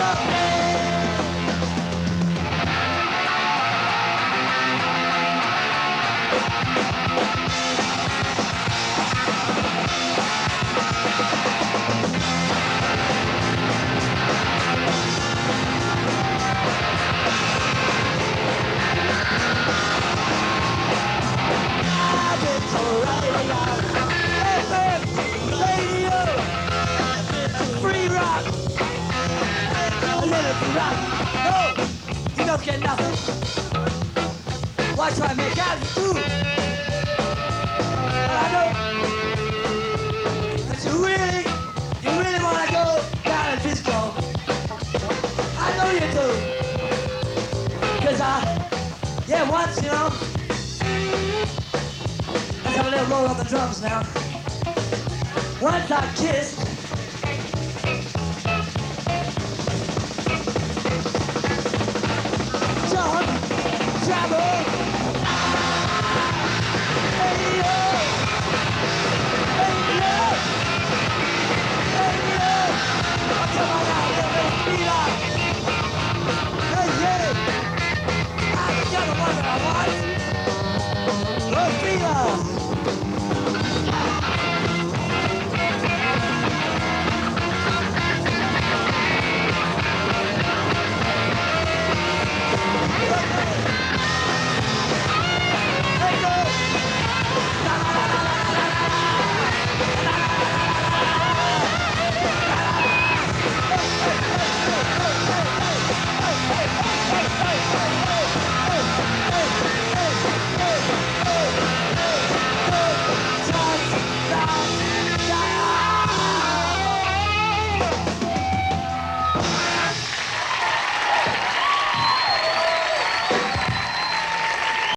No, you don't get nothing. Why try to make out you do? But I know that you really want to go down to disco. I know you do. Cause once, you know. Let's have a little roll on the drums now. Once I kissed